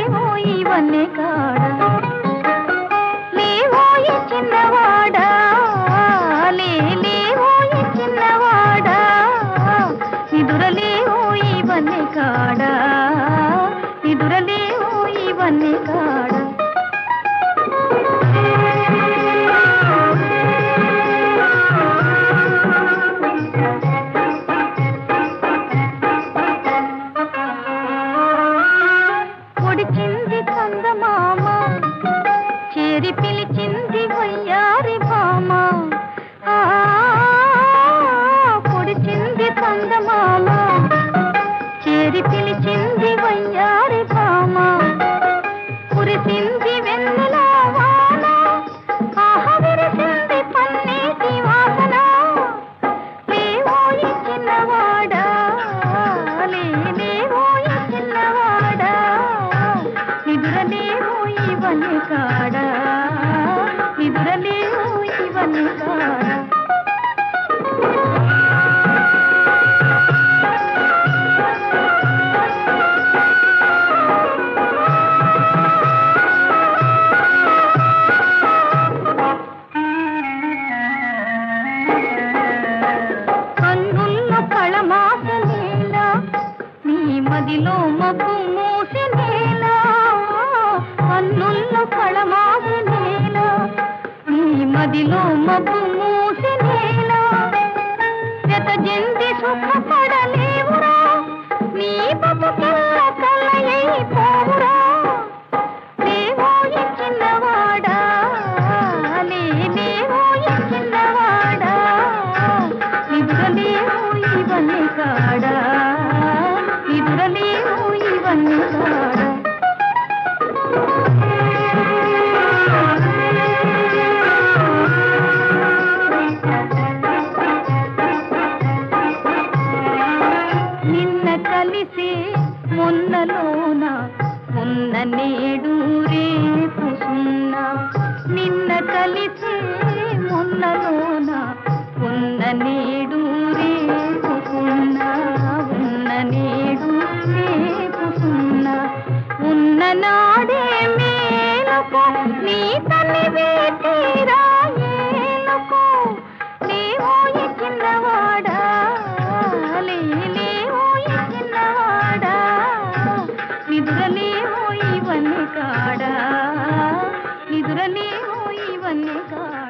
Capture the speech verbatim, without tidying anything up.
లేవోయి వన్నె కాడ లేవోయి చిన్నవాడా లే లేవోయి చిన్నవాడా నిదురలేవోయి వన్నె కాడ నిదురలేవోయి వన్నె కాడ పొడిచింది కందమామ చేరి పిలిచింది వయ్యారి భామ పొడిచింది కందమామ చేరి పిలిచింది వయ్యారి భామ కురిసింది వెన్నెల వాన ఆహ విరిసింది పన్నీటి వాసన లేవోయి చిన్నవాడా లే లేవోయి చిన్నవాడా నిదురలేవోయి వన్నె కాడ నిదురలేవోయి వన్నె కాడ కన్నుల్లో కళమాసనేలా నీ మదిలో మబ్బు మూసనేలా కన్నుల్లో కళమాసనేలా నీ మదిలో మబ్బు మూసనేలా జత జంది సుఖపడలేవురా నీ బతుకెల్ల కలయైపోవురా లేవోయి చిన్నవాడా లే లేవోయి చిన్నవాడా నిదురలేవోయి వన్నె కాడ నిదురలేవోయి వన్నె కాడ నిన్న కలిసే మొన్నలోన ఉన్న నేడు రేపు సున్నా నిన్న కలిసే మొన్నలోన ఉన్న నేడు రేపు సున్నా ఉన్న నేడు రేపు సున్నా ఉన్న నాడే మేలుకో నీ తల్లివే తీరా ఏలుకో లేవోయి చిన్నవాడా లే లేవోయి చిన్నవాడా నిదురలేవోయి వన్నె కాడ నిదురలేవోయి వన్నె కాడ